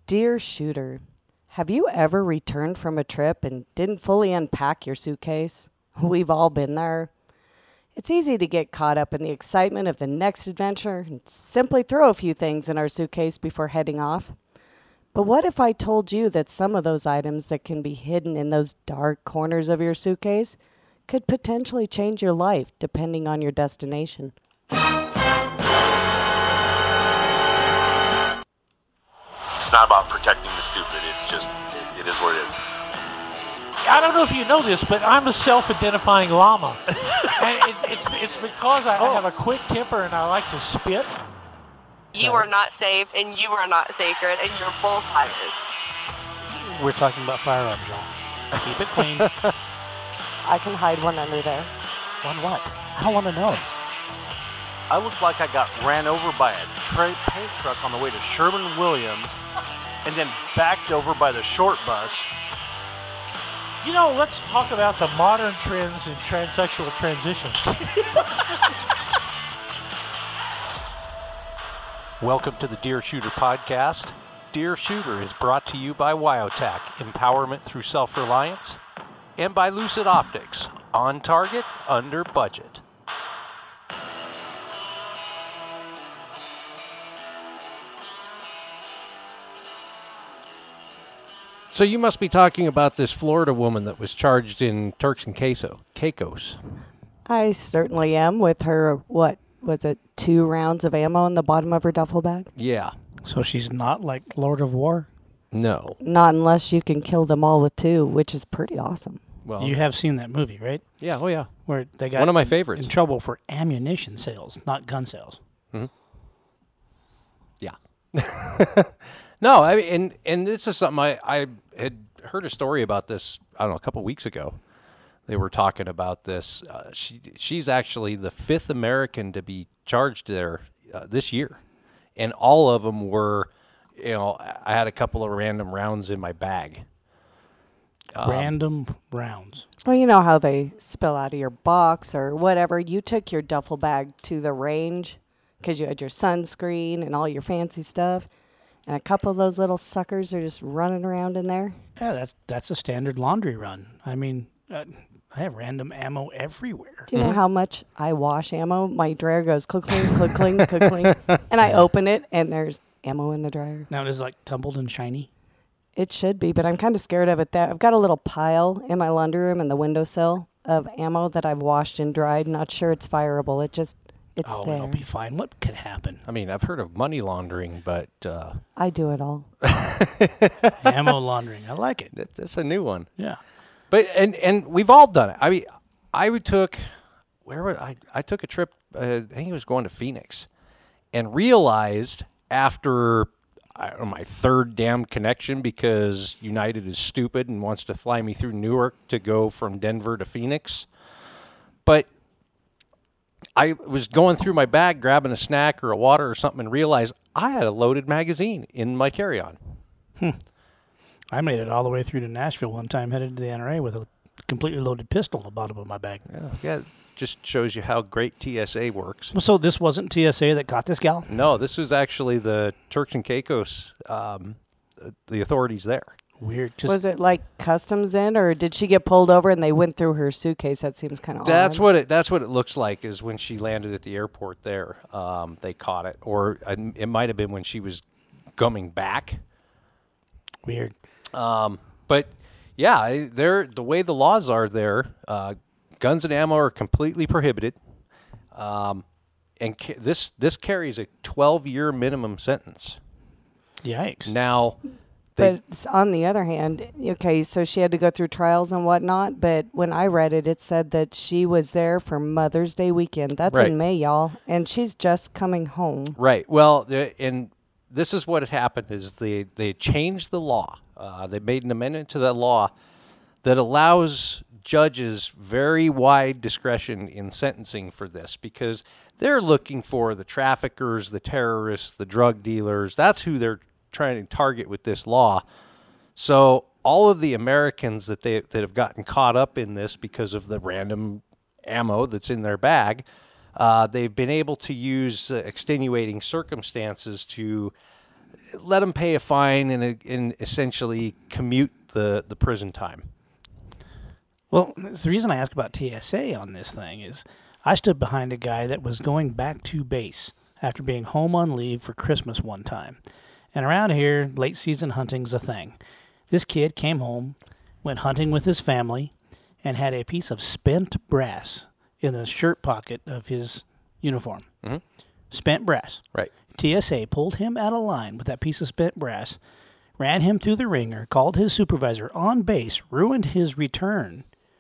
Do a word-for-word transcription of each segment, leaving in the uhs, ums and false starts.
Dear shooter, have you ever returned from a trip and didn't fully unpack your suitcase? We've all been there. It's easy to get caught up in the excitement of the next adventure and simply throw a few things in our suitcase before heading off. But what if I told you that some of those items that can be hidden in those dark corners of your suitcase could potentially change your life depending on your destination? It's not about protecting the stupid. It's just, it, it is what it is. I don't know if you know this, but I'm a self-identifying llama. And it, it's, it's because I, Oh. I have a quick temper and I like to spit. You are not safe, and you are not sacred, and you're both liars. We're talking about firearms, y'all. Keep it clean. I can hide one under there. One what? I don't want to know. I look like I got ran over by a tra- paint truck on the way to Sherwin-Williams and then backed over by the short bus. You know, let's talk about the modern trends in transsexual transitions. Welcome to the Deer Shooter podcast. Deer Shooter is brought to you by Wyotac, empowerment through self-reliance, and by Lucid Optics, on target, under budget. So you must be talking about this Florida woman that was charged in Turks and Queso, Caicos. I certainly am, with her, what, was it two rounds of ammo in the bottom of her duffel bag? Yeah. So she's not like Lord of War? No. Not unless you can kill them all with two, which is pretty awesome. Well, You have seen that movie, right? yeah, oh yeah. Where they got One of my in- favorites. in trouble for ammunition sales, not gun sales. Yeah. No, I mean, and and this is something I, I had heard a story about this, I don't know, a couple weeks ago. They were talking about this. Uh, she She's actually the fifth American to be charged there uh, this year. And all of them were, you know, I had a couple of random rounds in my bag. Um, Random rounds. Well, you know how they spill out of your box or whatever. You took your duffel bag to the range because you had your sunscreen and all your fancy stuff. And a couple of those little suckers are just running around in there. Yeah, that's that's a standard laundry run. I mean, uh, I have random ammo everywhere. Do you know how much I wash ammo? My dryer goes click, cling, click, cling, click, cling. And I open it, and there's ammo in the dryer. Now it is like tumbled and shiny. It should be, but I'm kind of scared of it. That I've got a little pile in my laundry room in the windowsill of ammo that I've washed and dried. Not sure it's fireable. It just, it's oh, there. it'll be fine. What could happen? I mean, I've heard of money laundering, but uh, I do it all. Ammo laundering. I like it. that, that's a new one. Yeah. But and and we've all done it. I mean, I would took where would I I took a trip. Uh, I think it was going to Phoenix, and realized after I don't know my third damn connection because United is stupid and wants to fly me through Newark to go from Denver to Phoenix. But I was going through my bag, grabbing a snack or a water or something, and realized I had a loaded magazine in my carry-on. I made it all the way through to Nashville one time, headed to the N R A with a completely loaded pistol in the bottom of my bag. Yeah, yeah, just shows you how great T S A works. So this wasn't T S A that caught this gal? No, this was actually the Turks and Caicos, um, the authorities there. Weird. Just, Was it like customs in, or did she get pulled over and they went through her suitcase? That seems kind of That's odd. what it. That's what it looks like. Is when she landed at the airport there, um, they caught it, or uh, it might have been when she was coming back. weird. Um, but yeah, I- they're the way the laws are there. Uh, guns and ammo are completely prohibited, um, and ca- this this carries a twelve year minimum sentence. Yikes. Now, they, But s- on the other hand, okay, so she had to go through trials and whatnot. But when I read it, it said that she was there for Mother's Day weekend. That's Right. in May, y'all, and she's just coming home. right. Well, the, and this is what had happened: is they they changed the law. Uh, they made an amendment to the law that allows judges very wide discretion in sentencing for this because they're looking for the traffickers, the terrorists, the drug dealers. That's who they're trying to target with this law. So all of the Americans that they that have gotten caught up in this because of the random ammo that's in their bag, uh, they've been able to use uh, extenuating circumstances to let them pay a fine and, and essentially commute the, the prison time. Well, the reason I ask about T S A on this thing is I stood behind a guy that was going back to base after being home on leave for Christmas one time. And around here, late season hunting's a thing. This kid came home, went hunting with his family, and had a piece of spent brass in the shirt pocket of his uniform. Mm-hmm. Spent brass. Right. T S A pulled him out of line with that piece of spent brass, ran him through the ringer, called his supervisor on base, ruined his return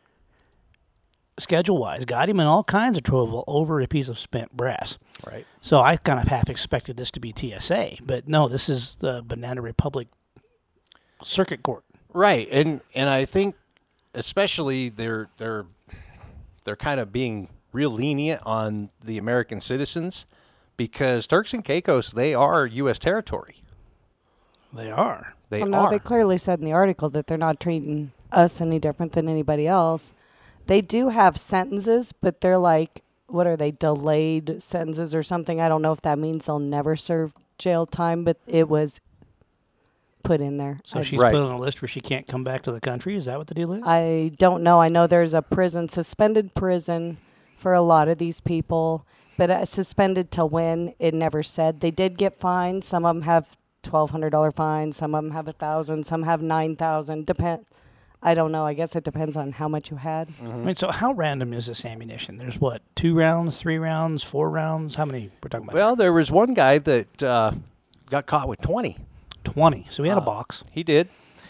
schedule-wise, got him in all kinds of trouble over a piece of spent brass. Right. So I kind of half expected this to be T S A, but no, this is the Banana Republic Circuit Court. Right, and and I think especially they're they're they're kind of being real lenient on the American citizens because Turks and Caicos, they are U S territory. They are. They well, no, are. they clearly said in the article that they're not treating us any different than anybody else. They do have sentences, but they're like, what are they, delayed sentences or something? I don't know if that means they'll never serve jail time, but it was put in there. So I, she's Right. put on a list where she can't come back to the country? Is that what the deal is? I don't know. I know there's a prison, suspended prison for a lot of these people, but uh, suspended to when, it never said. They did get fined. Some of them have twelve hundred dollars fines. Some of them have one thousand dollars. Some have nine thousand dollars. Depend. I don't know. I guess it depends on how much you had. I mean, so how random is this ammunition? There's what, two rounds, three rounds, four rounds? How many we're talking about? Well, there was one guy that uh, got caught with twenty. twenty. So he had a Uh, box. He did.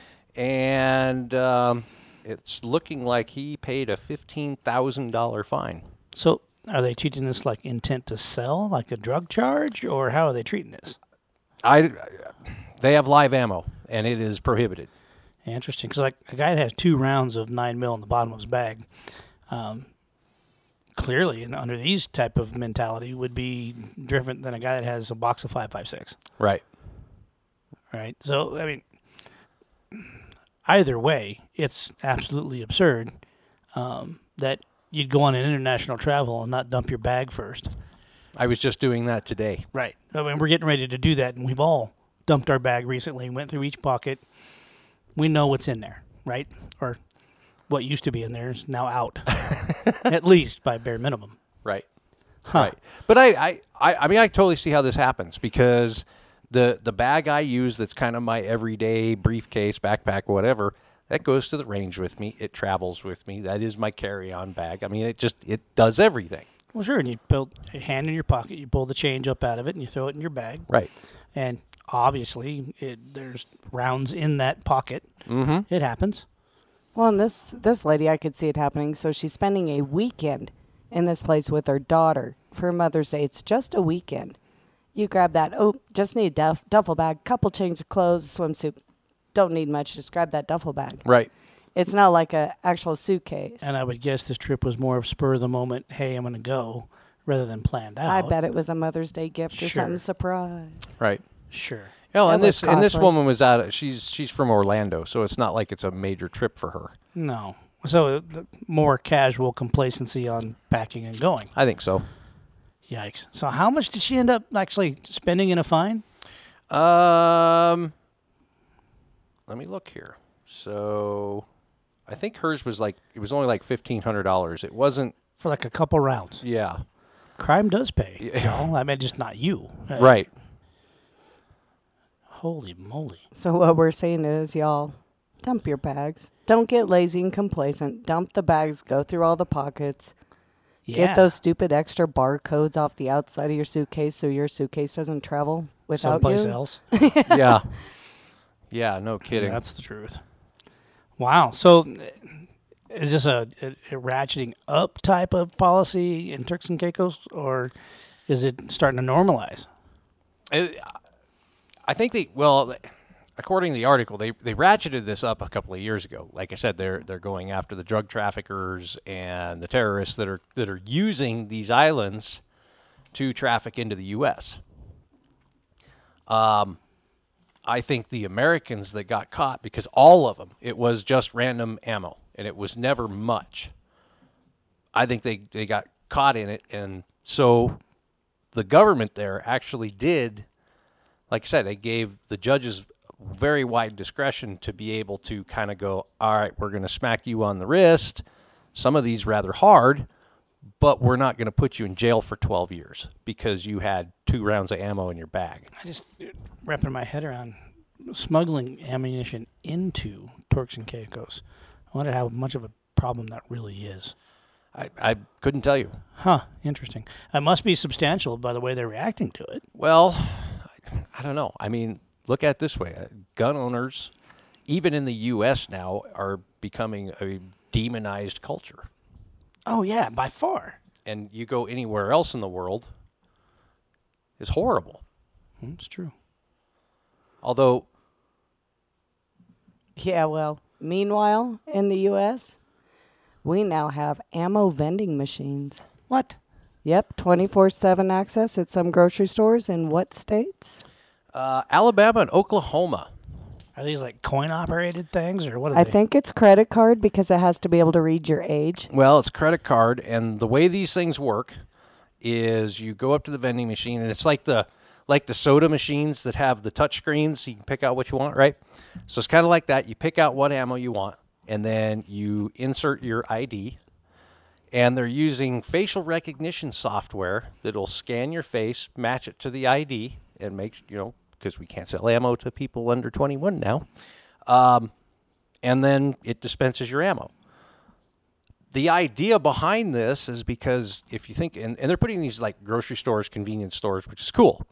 And um, it's looking like he paid a fifteen thousand dollars fine. So are they treating this like intent to sell, like a drug charge, or how are they treating this? I, they have live ammo, and it is prohibited. Interesting, because like a guy that has two rounds of nine mil in the bottom of his bag, um, clearly, and under these type of mentality, would be different than a guy that has a box of five five six. Right. Right. So I mean, either way, it's absolutely absurd um, that you'd go on an international travel and not dump your bag first. I was just doing that today. Right. I mean, we're getting ready to do that, and we've all dumped our bag recently, went through each pocket. We know what's in there, right? Or what used to be in there is now out, at least by bare minimum. Right. Huh. Right. But I, I, I, I mean, I totally see how this happens because the the bag I use that's kind of my everyday briefcase, backpack, whatever, that goes to the range with me. It travels with me. That is my carry-on bag. I mean, it just, it does everything. Well, sure, and you put a hand in your pocket, you pull the change up out of it, and you throw it in your bag. Right. And obviously, it, there's rounds in that pocket. Mm-hmm. It happens. Well, and this this lady, I could see it happening. So she's spending a weekend in this place with her daughter for Mother's Day. It's just a weekend. You grab that. Oh, just need a duff, duffel bag, couple change of clothes, a swimsuit. Don't need much. Just grab that duffel bag. Right. It's not like a actual suitcase. And I would guess this trip was more of spur of the moment, hey, I'm going to go, rather than planned out. I bet it was a Mother's Day gift or Sure. something surprise. Right. Sure. Oh, That and was this and this costly. woman was out. Of, she's she's from Orlando, so it's not like it's a major trip for her. No. So uh, more casual complacency on packing and going. I think so. Yikes. So how much did she end up actually spending in a fine? Um, let me look here. So, I think hers was like it was only like fifteen hundred dollars. It wasn't. For like a couple rounds. Yeah. Crime does pay. Yeah. Y'all. I mean, just not you. Uh, Right. Holy moly. So what we're saying is, y'all, dump your bags. Don't get lazy and complacent. Dump the bags. Go through all the pockets. Yeah. Get those stupid extra barcodes off the outside of your suitcase so your suitcase doesn't travel without someplace you. else. Yeah. Yeah. No kidding. That's the truth. Wow. So uh, is this a, a, a ratcheting up type of policy in Turks and Caicos, or is it starting to normalize? It- I think they well, according to the article, they they ratcheted this up a couple of years ago. Like I said, they're they're going after the drug traffickers and the terrorists that are that are using these islands to traffic into the U S. Um, I think the Americans that got caught, because all of them, it was just random ammo, and it was never much. I think they, they got caught in it, and so the government there actually did like I said, they gave the judges very wide discretion to be able to kind of go, all right, we're going to smack you on the wrist. Some of these rather hard, but we're not going to put you in jail for twelve years because you had two rounds of ammo in your bag. I just wrapping my head around smuggling ammunition into Turks and Caicos. I wonder how much of a problem that really is. I, I couldn't tell you. Huh, interesting. It must be substantial by the way they're reacting to it. Well, I, I don't know. I mean, look at it this way. Uh, gun owners, even in the U S now, are becoming a demonized culture. Oh, yeah, by far. And you go anywhere else in the world, it's horrible. It's true. Although, Yeah, well, meanwhile, in the U S, we now have ammo vending machines. What? Yep, twenty-four seven access at some grocery stores. In what states? uh, Alabama and Oklahoma. Are these like coin-operated things, or what are I they? think it's credit card because it has to be able to read your age. Well, it's credit card, and the way these things work is you go up to the vending machine, and it's like the like the soda machines that have the touch screens, so you can pick out what you want, right? So it's kind of like that. You pick out what ammo you want, and then you insert your I D, and they're using facial recognition software that'll scan your face, match it to the I D, and make, you know, because we can't sell ammo to people under twenty-one now, um, and then it dispenses your ammo. The idea behind this is because if you think, and, and they're putting these like grocery stores, convenience stores, which is cool.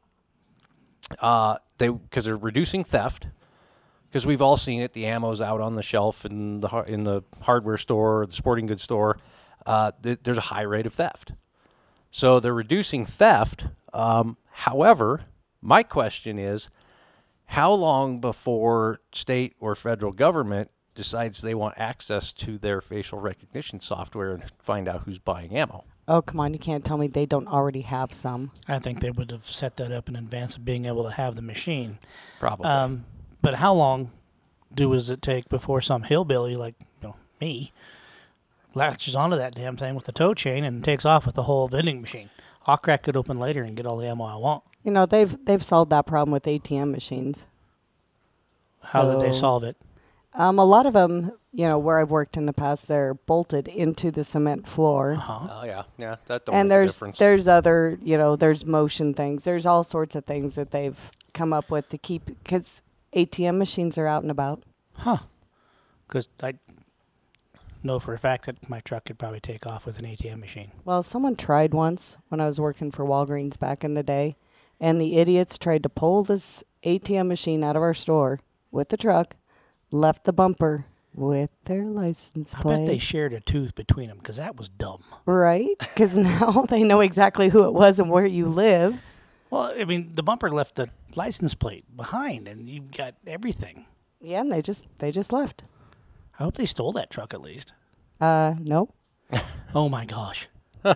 Uh, they because they're reducing theft. Because we've all seen it, the ammo's out on the shelf in the har- in the hardware store, or the sporting goods store. Uh, th- there's a high rate of theft, so they're reducing theft. Um, however, my question is, how long before state or federal government decides they want access to their facial recognition software and find out who's buying ammo? Oh, come on. You can't tell me they don't already have some. I think they would have set that up in advance of being able to have the machine. Probably. Um, but how long do does it take before some hillbilly like you know me latches onto that damn thing with the tow chain and takes off with the whole vending machine? I'll crack it open later and get all the ammo I want. You know, they've they've solved that problem with A T M machines. How did they So, solve it? Um, a lot of them, you know, where I've worked in the past, they're bolted into the cement floor. Huh? oh yeah, yeah, that don't And make a there's difference. there's other, you know, there's motion things. There's all sorts of things that they've come up with to keep, because A T M machines are out and about. Huh? Because I know for a fact that my truck could probably take off with an A T M machine. Well, someone tried once when I was working for Walgreens back in the day, and the idiots tried to pull this A T M machine out of our store with the truck, left the bumper with their license I plate. bet they shared a tooth between them because that was dumb. Right? Because now they know exactly who it was and where you live. Well, I mean, the bumper left the license plate behind, and you got everything. Yeah, and they just they just left. I hope they stole that truck at least. Uh, no. Oh my gosh.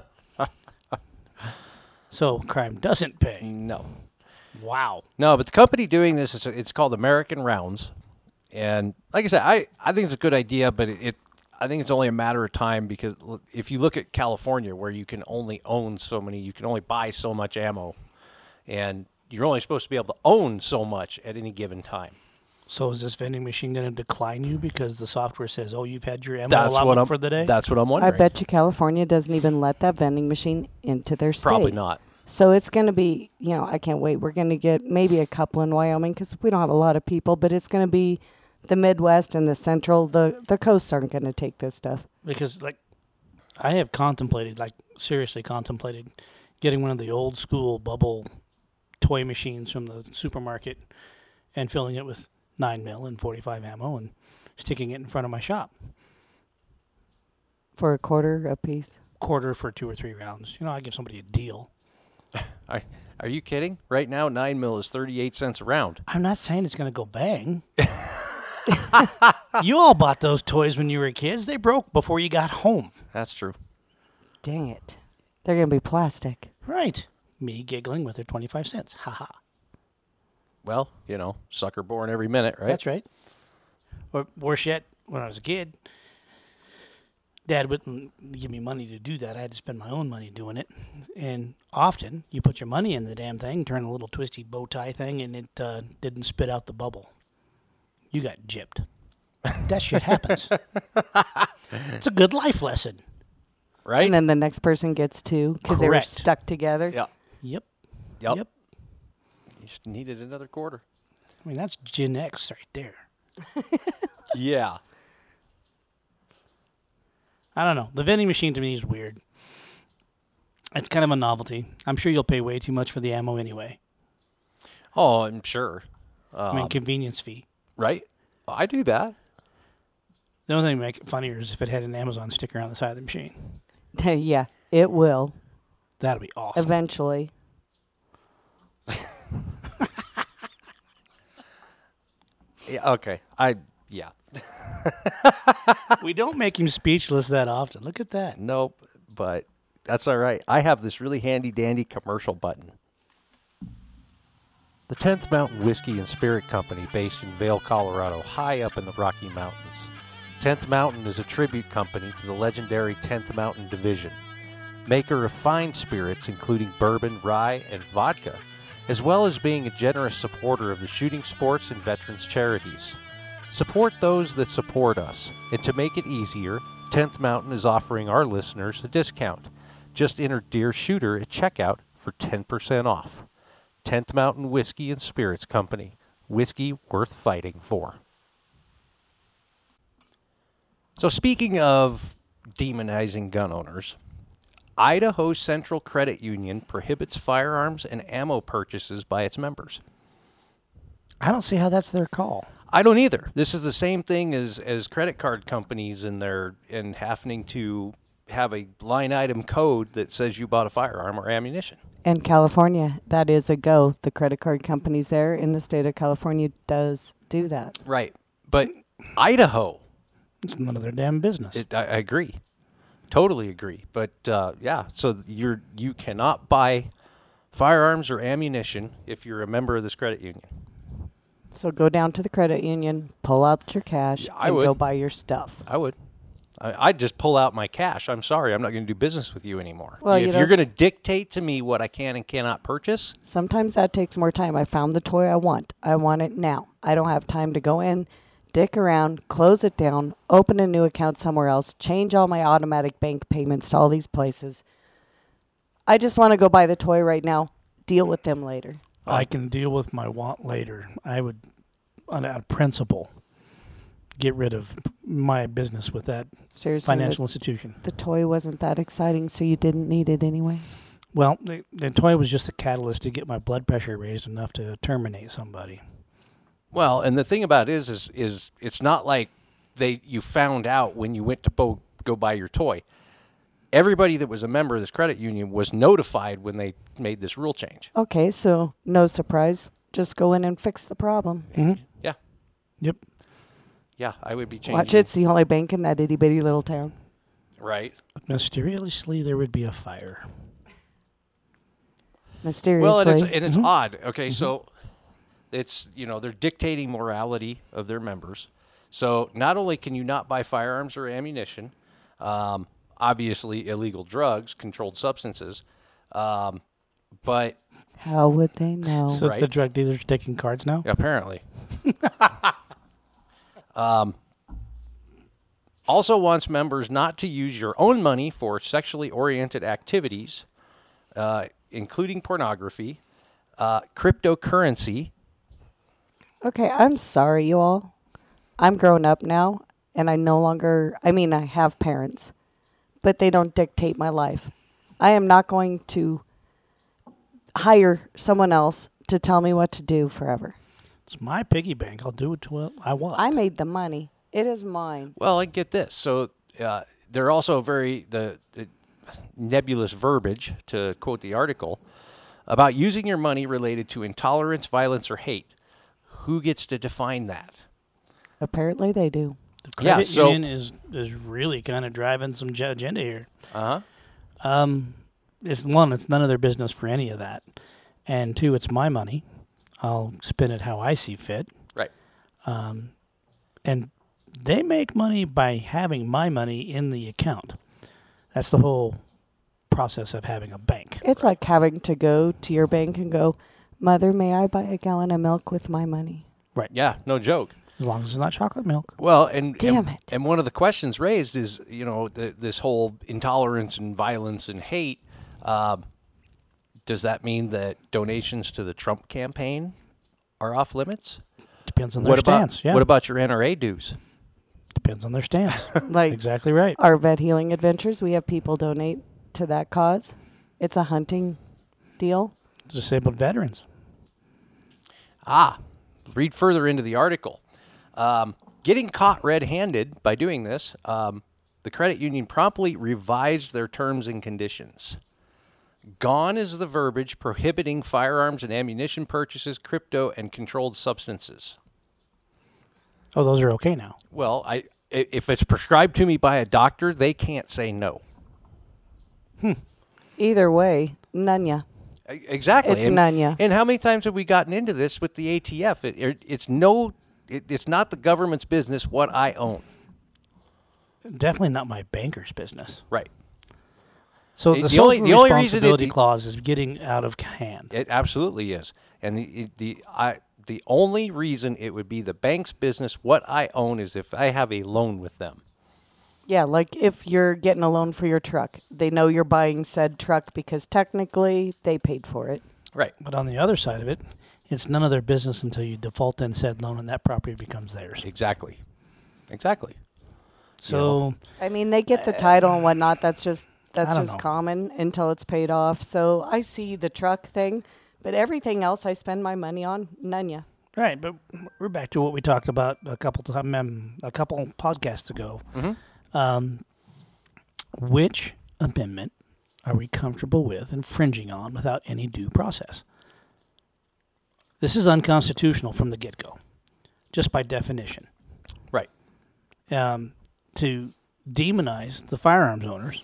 So crime doesn't pay. no. Wow. No, but the company doing this is it's called American Rounds, and like I said, I, I think it's a good idea, but it, it I think it's only a matter of time because l- if you look at California, where you can only own so many, you can only buy so much ammo, and you're only supposed to be able to own so much at any given time. So is this vending machine going to decline you because the software says, "Oh, you've had your ammo That's what allotment I'm for the day"? That's what I'm I wondering. bet you California doesn't even let that vending machine into their state. Probably not. So it's going to be, you know, I can't wait. We're going to get maybe a couple in Wyoming because we don't have a lot of people, but it's going to be the Midwest and the Central. The the coasts aren't going to take this stuff. Because like, I have contemplated, like seriously contemplated, getting one of the old school bubble toy machines from the supermarket and filling it with nine mil and forty-five ammo and sticking it in front of my shop. For a quarter a piece. Quarter for two or three rounds. You know, I give somebody a deal. Are, are you kidding? Right now, nine mil is thirty-eight cents a round. I'm not saying it's going to go bang. You all bought those toys when you were kids. They broke before you got home. That's true. Dang it. They're going to be plastic. Right. Me giggling with their twenty-five cents. Ha ha. Well, you know, sucker born every minute, right? That's right. Or worse yet, when I was a kid, Dad wouldn't give me money to do that. I had to spend my own money doing it. And often, you put your money in the damn thing, turn a little twisty bow tie thing, and it uh, didn't spit out the bubble. You got gypped. That shit happens. It's a good life lesson. Right? And then the next person gets two because they were Correct. stuck together. Yeah. Yep. Yep. Yep. You just needed another quarter. I mean, that's Gen X right there. Yeah. I don't know. The vending machine to me is weird. It's kind of a novelty. I'm sure you'll pay way too much for the ammo anyway. Oh, I'm sure. I mean, convenience fee. Right? I do that. The only thing that make it funnier is if it had an Amazon sticker on the side of the machine. Yeah, it will That'd be awesome. eventually. Yeah, okay. I yeah. We don't make him speechless that often. Look at that. Nope, but that's all right. I have this really handy dandy commercial button. The tenth Mountain Whiskey and Spirit Company, based in Vail, Colorado, high up in the Rocky Mountains. tenth Mountain is a tribute company to the legendary tenth Mountain Division, maker of fine spirits including bourbon, rye, and vodka, as well as being a generous supporter of the shooting sports and veterans charities. Support those that support us, and to make it easier, tenth Mountain is offering our listeners a discount. Just enter Dear Shooter at checkout for ten percent off. tenth Mountain Whiskey and Spirits Company. Whiskey worth fighting for. So speaking of demonizing gun owners, Idaho Central Credit Union prohibits firearms and ammo purchases by its members. I don't see how that's their call. I don't either. This is the same thing as, as credit card companies and their and having to have a line item code that says you bought a firearm or ammunition. And California, that is a go. The credit card companies there in the state of California does do that. Right. But Idaho, It's none of their damn business. it, I, I agree. Totally agree. But uh, yeah, so you're you cannot buy firearms or ammunition if you're a member of this credit union. So go down to the credit union, pull out your cash, Yeah, I and would. go buy your stuff. I would. I, I'd just pull out my cash. I'm sorry, I'm not going to do business with you anymore. Well, if you know, you're going to dictate to me what I can and cannot purchase, Sometimes that takes more time. I found the toy I want. I want it now. I don't have time to go in, dick around, close it down, open a new account somewhere else, change all my automatic bank payments to all these places. I just want to go buy the toy right now. Deal with them later. I can deal with my want later. I would, on out of principle, get rid of my business with that Seriously, financial the, institution. the toy wasn't that exciting, so you didn't need it anyway. Well, the, the toy was just a catalyst to get my blood pressure raised enough to terminate somebody. well, and the thing about it is, is, is it's not like they you found out when you went to bo- go buy your toy. Everybody that was a member of this credit union was notified when they made this rule change. Okay, so no surprise. Just go in and fix the problem. Yeah, Yep. yeah, I would be changing. Watch, it's the only bank in that itty bitty little town. Right. Mysteriously, there would be a fire. Mysteriously. Well, and it's and it's odd. Okay, so it's you know they're dictating morality of their members. So not only can you not buy firearms or ammunition, um, obviously illegal drugs, controlled substances, um, but How would they know? So Right. the drug dealers are taking cards now? apparently, um, also wants members not to use your own money for sexually oriented activities, uh, including pornography, uh, cryptocurrency. Okay, I'm sorry, you all. I'm grown up now, and I no longer, I mean, I have parents, but they don't dictate my life. I am not going to hire someone else to tell me what to do forever. It's my piggy bank. I'll do it to what I want. I made the money. It is mine. Well, I get this. So uh, they're also very the, the nebulous verbiage, to quote the article, about using your money related to intolerance, violence, or hate. Who gets to define that? Apparently they do. The credit Yeah, so- union is, is really kind of driving some j- agenda here. Uh huh. Um, it's one, it's none of their business for any of that. And two, it's my money. I'll spend it how I see fit. Right. Um, and they make money by having my money in the account. That's the whole process of having a bank. It's like having to go to your bank and go, Mother, may I buy a gallon of milk with my money? Right. Yeah, no joke. As long as it's not chocolate milk. Well, and Damn and, it. and one of the questions raised is, you know, the, this whole intolerance and violence and hate. Uh, does that mean that donations to the Trump campaign are off limits? Depends on their What stance. about yeah. what about your N R A dues? Depends on their stance. Like Exactly right. our vet healing adventures, we have people donate to that cause. It's a hunting deal. Disabled veterans. Ah, read further into the article. Um, getting caught red-handed by doing this, um, the credit union promptly revised their terms and conditions. Gone is the verbiage prohibiting firearms and ammunition purchases, crypto, and controlled substances. Oh, those are okay now. Well, I, i- if it's prescribed to me by a doctor, they can't say no. Either way, none ya. E- Exactly. It's and, none, yeah. And how many times have we gotten into this with the A T F? It, it, it's no, it, it's not the government's business what I own. Definitely not my banker's business. Right. So The- the, the social only- the only reason it- responsibility clause is getting out of hand. It absolutely is. And the it- the I the only reason it would be the bank's business what I own is if I have a loan with them. Yeah, like if you're getting a loan for your truck, they know you're buying said truck because technically they paid for it. Right. But on the other side of it, it's none of their business until you default in said loan and that property becomes theirs. Exactly. Exactly. So I mean, they get the title and whatnot. That's just that's I don't just know. common until it's paid off. So I see the truck thing, but everything else I spend my money on, none ya. right, but we're back to what we talked about a couple time um, a couple podcasts ago. Um, which amendment are we comfortable with infringing on without any due process? This is unconstitutional from the get-go, just by definition. Right. Um, to demonize the firearms owners.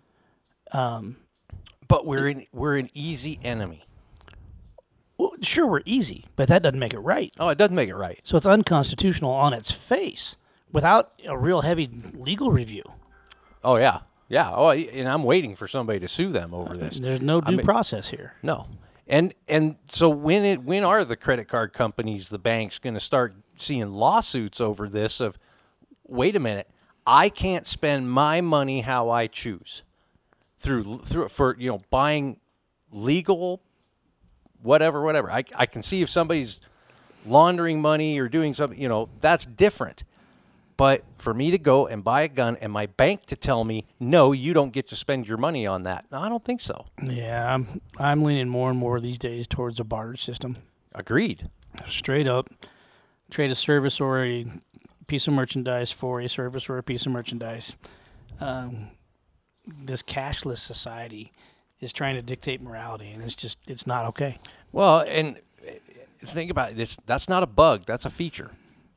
Um, But we're in we're an easy enemy. well, sure, we're easy, but that doesn't make it right. Oh, it doesn't make it right. So it's unconstitutional on its face without a real heavy legal review. Oh yeah. Yeah. Oh, and I'm waiting for somebody to sue them over this. There's no due I mean- process here. No. And and so when it when are the credit card companies, the banks going to start seeing lawsuits over this of wait a minute, I can't spend my money how I choose through through for you know buying legal whatever whatever. I I can see if somebody's laundering money or doing something, you know, that's different. But for me to go and buy a gun and my bank to tell me, no, you don't get to spend your money on that. No, I don't think so. Yeah, I'm I'm leaning more and more these days towards a barter system. Agreed. Straight up, trade a service or a piece of merchandise for a service or a piece of merchandise. Um, this cashless society is trying to dictate morality, and it's just it's not okay. Well, and uh, think about this. That's not a bug. That's a feature.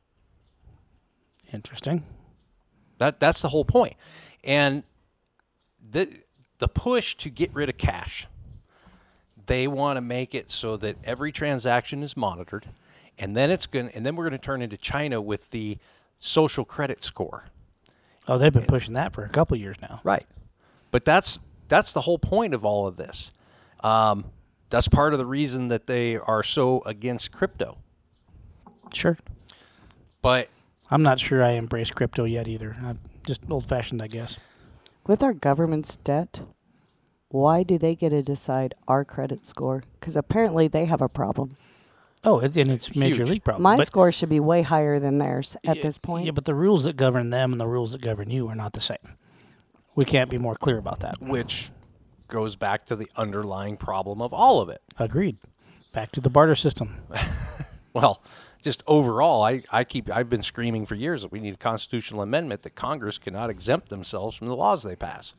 Interesting. That that's the whole point. And the the push to get rid of cash. They want to make it so that every transaction is monitored, and then it's going and then we're going to turn into China with the social credit score. Oh, they've been pushing that for a couple years now. Right. But that's that's the whole point of all of this. Um, that's part of the reason that they are so against crypto. Sure. But I'm not sure I embrace crypto yet either. I'm just old-fashioned, I guess. With our government's debt, why do they get to decide our credit score? Because apparently they have a problem. Oh, it, and it's a major Huge. league problem. My But- score should be way higher than theirs at Yeah, this point. Yeah, but the rules that govern them and the rules that govern you are not the same. We can't be more clear about that. which goes back to the underlying problem of all of it. Agreed. Back to the barter system. Well, just overall, I, I keep I've been screaming for years that we need a constitutional amendment that Congress cannot exempt themselves from the laws they pass.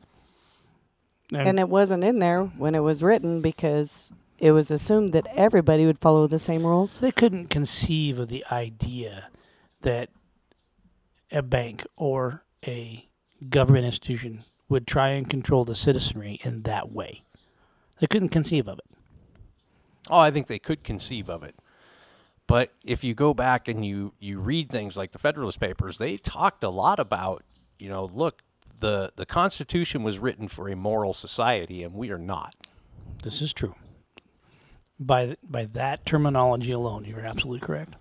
and it wasn't in there when it was written because it was assumed that everybody would follow the same rules. They couldn't conceive of the idea that a bank or a government institution would try and control the citizenry in that way. They couldn't conceive of it. Oh, I think they could conceive of it. But if you go back and you, you read things like the Federalist Papers, they talked a lot about, you know, look, the, the Constitution was written for a moral society, and we are not. This is true. By by that terminology alone, you're absolutely correct.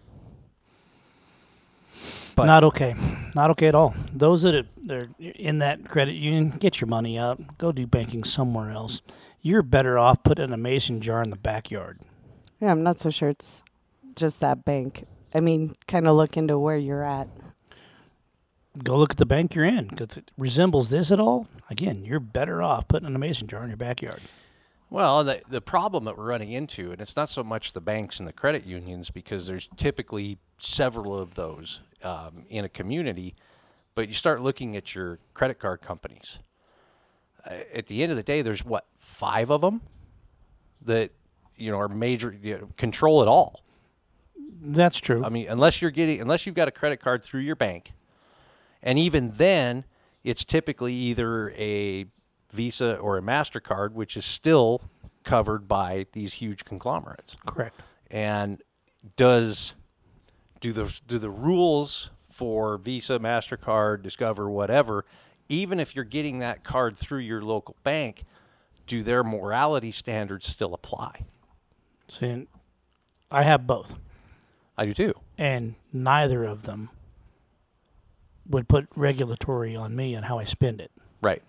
But not okay. Not okay at all. Those that are, are in that credit union, get your money up. Go do banking somewhere else. You're better off putting in a mason jar in the backyard. Yeah, I'm not so sure it's just that bank. I mean, kind of look into where you're at. Go look at the bank you're in. If it resembles this at all, again, you're better off putting in a mason jar in your backyard. Well, the the problem that we're running into, and it's not so much the banks and the credit unions, because there's typically several of those um, in a community, but you start looking at your credit card companies. Uh, at the end of the day, there's, what, five of them that, you know, are major, you know, control it all. That's true. I mean, unless you're getting, unless you've got a credit card through your bank, and even then, it's typically either a Visa or a MasterCard, which is still covered by these huge conglomerates. Correct. And does do the do the rules for Visa, MasterCard, Discover, whatever, even if you're getting that card through your local bank, do their morality standards still apply? See, I have both. I do too. And neither of them would put regulatory on me on how I spend it. Right.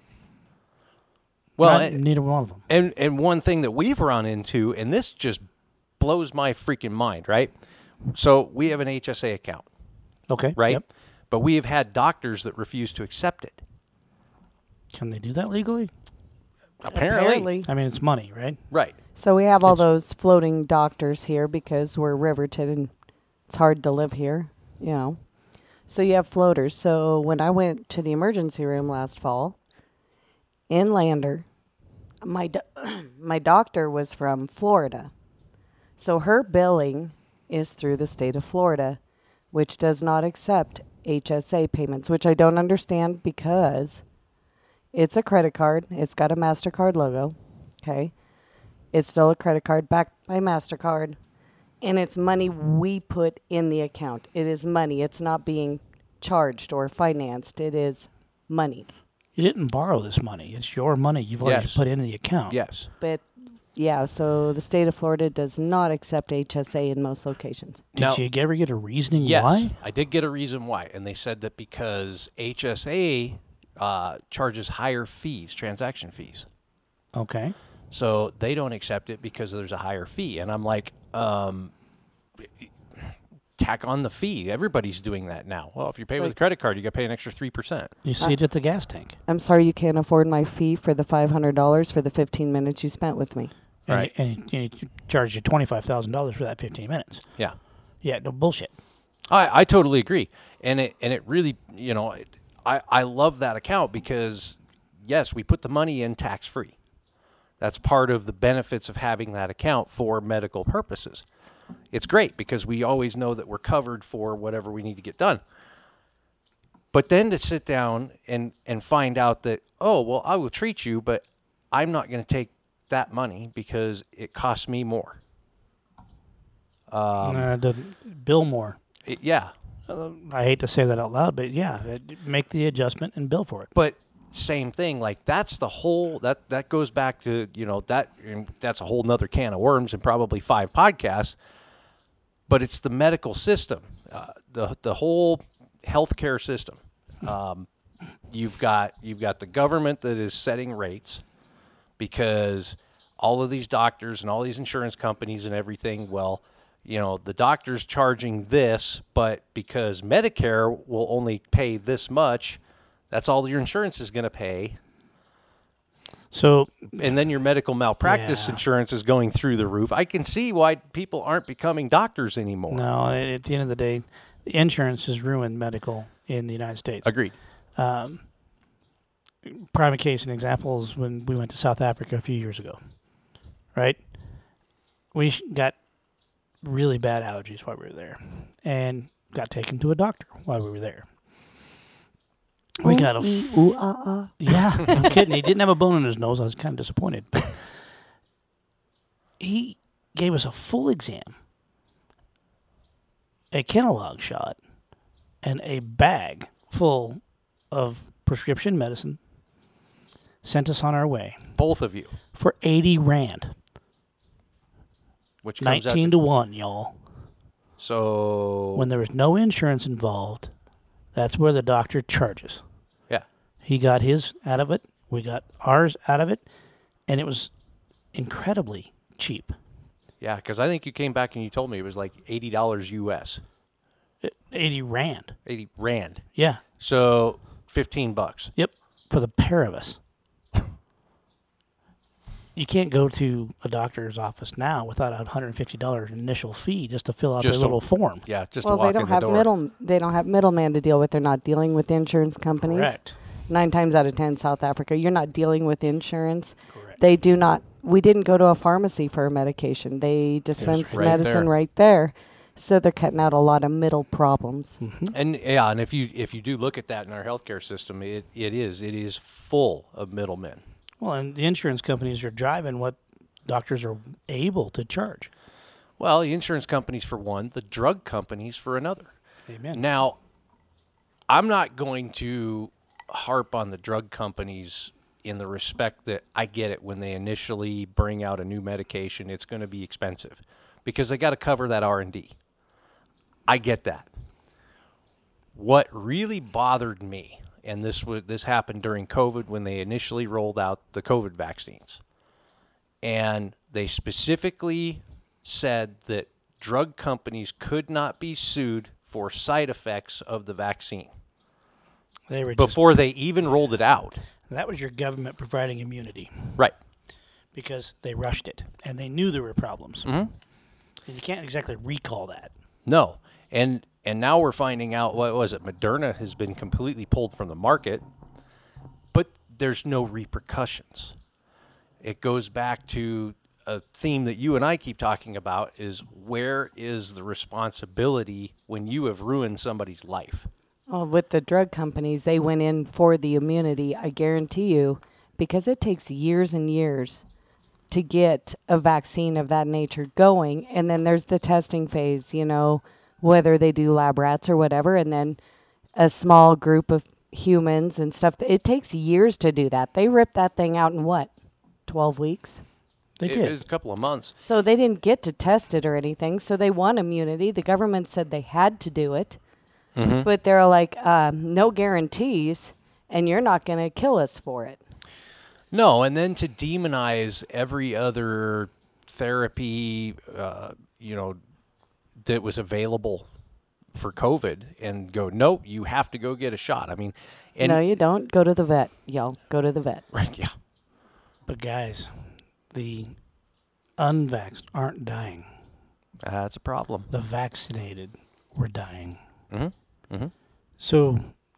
Well, Not, neither one of them. And and one thing that we've run into, and this just blows my freaking mind, right? So we have an H S A account, Okay. right? Yep. But we have had doctors that refuse to accept it. Can they do that legally? Apparently. Apparently. I mean, it's money, right? Right. So we have all those floating doctors here because we're Riverton and it's hard to live here, you know. So you have floaters. So when I went to the emergency room last fall in Lander, my do- my doctor was from Florida. So her billing is through the state of Florida, which does not accept H S A payments, which I don't understand because it's a credit card. It's got a MasterCard logo, okay? It's still a credit card backed by MasterCard, and it's money we put in the account. It is money. It's not being charged or financed. It is money. You didn't borrow this money. It's your money. You've already Yes. put into the account. Yes. But, yeah, so the state of Florida does not accept H S A in most locations. Did Now- you ever get a reasoning Yes, why? I did get a reason why, and they said that because H S A uh, charges higher fees, transaction fees, Okay. so they don't accept it because there's a higher fee. And I'm like, um, tack on the fee. Everybody's doing that now. Well, if you pay So- with a credit card, you got to pay an extra three percent. You see it at the gas tank. I'm sorry you can't afford my fee for the five hundred dollars for the fifteen minutes you spent with me. And Right. He, and he, and he charged you twenty-five thousand dollars for that fifteen minutes. Yeah. Yeah, no bullshit. I, I totally agree, and it and it really, you know, it, I I love that account because yes, we put the money in tax free. That's part of the benefits of having that account for medical purposes. It's great because we always know that we're covered for whatever we need to get done. But then to sit down and and find out that, oh well, I will treat you, but I'm not going to take that money because it costs me more. Um, uh, the bill more. it- yeah. Uh, I hate to say that out loud, but yeah, uh, make the adjustment and bill for it. But same thing, like that's the whole that that goes back to, you know, that and that's a whole nother can of worms and probably five podcasts. But it's the medical system, uh, the the whole healthcare system. Um, you've got you've got the government that is setting rates because all of these doctors and all these insurance companies and everything, well, you know, the doctor's charging this, but because Medicare will only pay this much, that's all your insurance is going to pay. So And then your medical malpractice Yeah. insurance is going through the roof. I can see why people aren't becoming doctors anymore. no, at the end of the day, the insurance has ruined medical in the United States. Agreed. Prime case and example is when we went to South Africa a few years ago, right? We sh- got really bad allergies while we were there and got taken to a doctor while we were there. We got a f- Ooh, ah, ah. yeah, I'm kidding. He didn't have a bone in his nose. I was kind of disappointed. But he gave us a full exam. a Kenalog shot, and a bag full of prescription medicine, sent us on our way Both of you. for eighty rand. Which comes nineteen out to one, y'all. So When there was no insurance involved, that's where the doctor charges. yeah. He got his out of it. We got ours out of it. And it was incredibly cheap. Yeah, because I think you came back and you told me it was like eighty dollars U S. eighty rand. eighty rand. Yeah. So fifteen bucks. Yep. For the pair of us. You can't go to a doctor's office now without a one hundred fifty dollars initial fee just to fill out Just their to- little form. Yeah, just Well, to walk they don't in the have door. middle. They don't have middleman to deal with. They're not dealing with insurance companies. Correct. Nine times out of ten, South Africa, you're not dealing with insurance. Correct. They do not. We didn't go to a pharmacy for a medication. They dispense right medicine there. right there. So they're cutting out a lot of middle problems. And yeah, and if you if you do look at that in our healthcare system, it, it is it is full of middlemen. Well, and the insurance companies are driving what doctors are able to charge. Well, the insurance companies for one, the drug companies for another. Amen. Now, I'm not going to harp on the drug companies in the respect that I get it when they initially bring out a new medication, it's going to be expensive because they got to cover that R and D. I get that. What really bothered me, and this was this happened during COVID when they initially rolled out the COVID vaccines, and they specifically said that drug companies could not be sued for side effects of the vaccine They were just, before they even rolled it out. that was your government providing immunity Right. because they rushed it and they knew there were problems. Mm-hmm. And you can't exactly recall that. No. And and now we're finding out, what was it? Moderna has been completely pulled from the market, but there's no repercussions. It goes back to a theme that you and I keep talking about is where is the responsibility when you have ruined somebody's life? Well, with the drug companies, they went in for the immunity, I guarantee you, because it takes years and years to get a vaccine of that nature going. And then there's the testing phase, you know, whether they do lab rats or whatever, and then a small group of humans and stuff. It takes years to do that. They ripped that thing out in what, twelve weeks? They It did. was a couple of months. So they didn't get to test it or anything. So they won immunity. The government said they had to do it. Mm-hmm. But they're like, um, no guarantees, and you're not going to kill us for it. No, and then to demonize every other therapy, uh, you know, that was available for COVID and go, nope, you have to go get a shot. I mean, and no, you don't. Go to the vet, y'all. Go to the vet. right, yeah, But guys, the unvaxxed aren't dying. that's a problem. The vaccinated were dying. Mm-hmm. Mm-hmm. So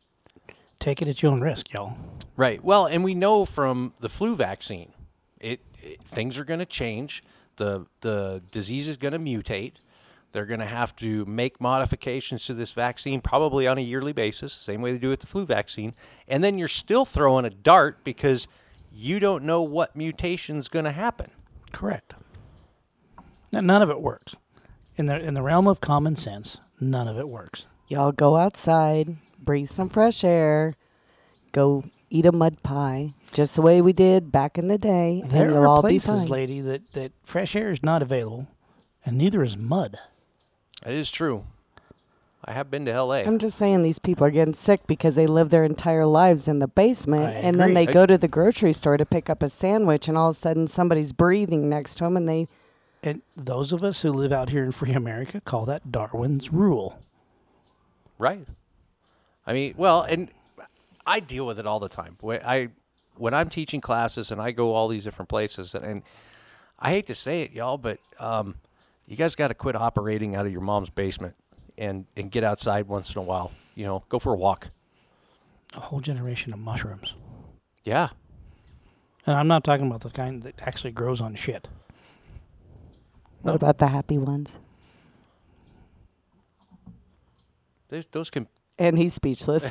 take it at your own risk, y'all. Right. Well, and we know from the flu vaccine, it, it things are going to change. The the disease is going to mutate. They're going to have to make modifications to this vaccine probably on a yearly basis, same way they do with the flu vaccine. And then you're still throwing a dart because you don't know what mutation is going to happen. Correct. N- None of it works. In the in the realm of common sense, none of it works. Y'all go outside, breathe some fresh air, go eat a mud pie, just the way we did back in the day, There and you'll are all places, be fine. lady, that, that fresh air is not available, and neither is mud. That is true. I have been to L A. I'm just saying these people are getting sick because they live their entire lives in the basement, I and then agree. they go to the grocery store to pick up a sandwich, and all of a sudden somebody's breathing next to them, and they And those of us who live out here in free America call that Darwin's rule. Right. I mean, well, and I deal with it all the time. When I when I'm teaching classes and I go all these different places, and, and I hate to say it, y'all, but um, you guys got to quit operating out of your mom's basement and and get outside once in a while. You know, go for a walk. A whole generation of mushrooms. Yeah. And I'm not talking about the kind that actually grows on shit. what about the happy ones? There's, those can. And he's speechless.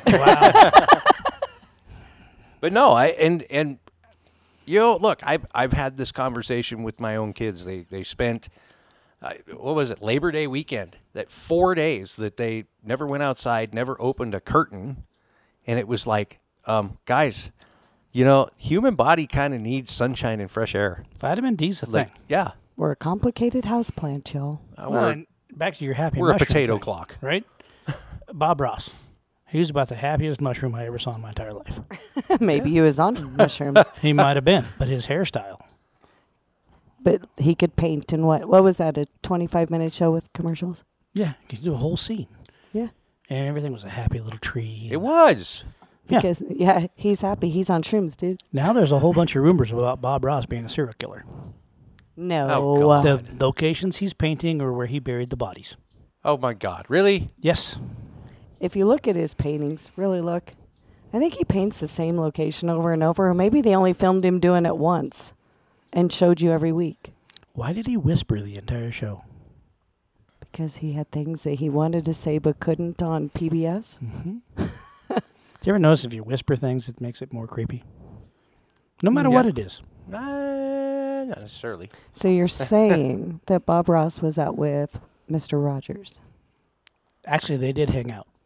But no, I and and you know, look, I've I've had this conversation with my own kids. They they spent I, what was it, Labor Day weekend, that four days that they never went outside, never opened a curtain. And it was like, um, guys, you know, human body kind of needs sunshine and fresh air. Vitamin D's a Like, thing. yeah. We're a complicated houseplant, y'all. Uh, Well, we're and back to your happy we're a mushroom potato thing, clock. right? Bob Ross. He was about the happiest mushroom I ever saw in my entire life. Maybe he was on mushrooms, He might have been, but his hairstyle. but he could paint in what? What was that? A twenty-five minute show with commercials? Yeah, he could do a whole scene. Yeah. And everything was a happy little tree. It was. Yeah. Because yeah, he's happy. He's on shrooms, dude. Now there's a whole bunch of rumors about Bob Ross being a serial killer. No. Oh, God. The locations he's painting or where he buried the bodies. Oh, my God. Really? Yes. If you look at his paintings, really look, I think he paints the same location over and over, or maybe they only filmed him doing it once and showed you every week Why did he whisper the entire show? because he had things that he wanted to say but couldn't on P B S. Do you ever notice if you whisper things, it makes it more creepy? No matter Yeah. what it is. Uh, not necessarily. So you're saying that Bob Ross was out with Mister Rogers? Actually, they did hang out.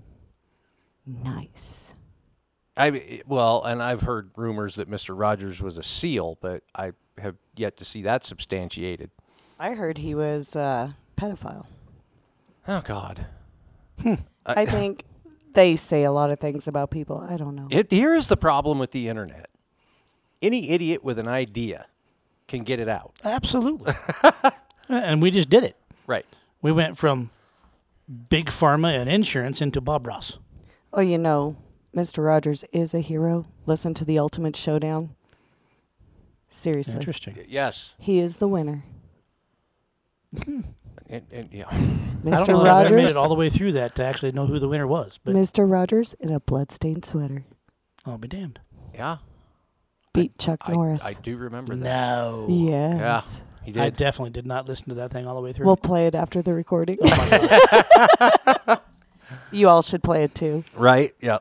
Nice. I well, and I've heard rumors that Mister Rogers was a SEAL, but I have yet to see that substantiated. I heard he was a pedophile. Oh God! I think they say a lot of things about people. I don't know. It, here is the problem with the internet: any idiot with an idea can get it out. Absolutely. And we just did it. Right. We went from big pharma and insurance into Bob Ross. Oh, you know, Mister Rogers is a hero. Listen to the Ultimate Showdown. Seriously. Interesting. Yes. He is the winner. And, and, yeah. I don't Mister know that I made Rogers. it all the way through that to actually know who the winner was, but Mister Rogers in a bloodstained sweater. I'll be damned. Yeah. Beat Chuck I, Norris. I do remember that. No. Yes. Yeah. He did. I definitely did not listen to that thing all the way through. We'll play it after the recording. oh my God. You all should play it too. Right. Yeah.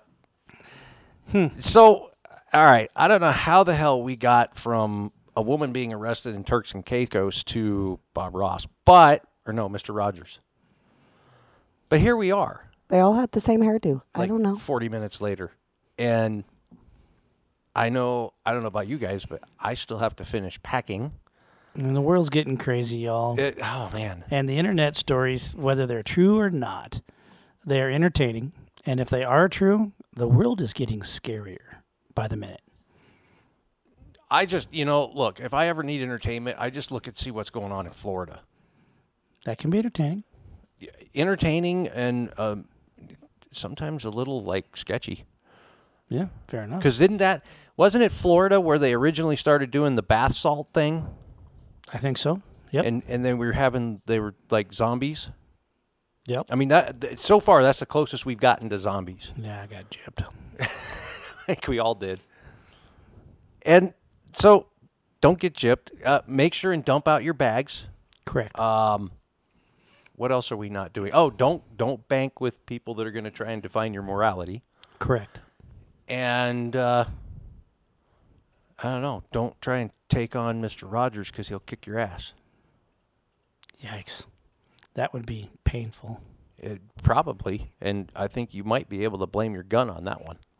So, all right. I don't know how the hell we got from a woman being arrested in Turks and Caicos to Bob Ross, but or no, Mister Rogers. But here we are. They all had the same hairdo. I like don't know. forty minutes later, and I know I don't know about you guys, but I still have to finish packing. And the world's getting crazy, y'all. It, oh man. And the internet stories, whether they're true or not, they're entertaining. And if they are true, the world is getting scarier by the minute. I just, you know, look, if I ever need entertainment, I just look and see what's going on in Florida. That can be entertaining. Entertaining and um, sometimes a little, like, sketchy. Yeah, fair enough. Because didn't that, wasn't it Florida where they originally started doing the bath salt thing? I think so. Yep. And and then we were having, they were like zombies? yep. I mean, that th- so far, that's the closest we've gotten to zombies. Yeah, I got gypped. I think we all did. And so, don't get gypped. Uh, make sure and dump out your bags. Correct. Um, what else are we not doing? Oh, don't don't bank with people that are going to try and define your morality. Correct. And uh, I don't know. Don't try and take on Mister Rogers because he'll kick your ass. Yikes. That would be painful. It, probably. And I think you might be able to blame your gun on that one.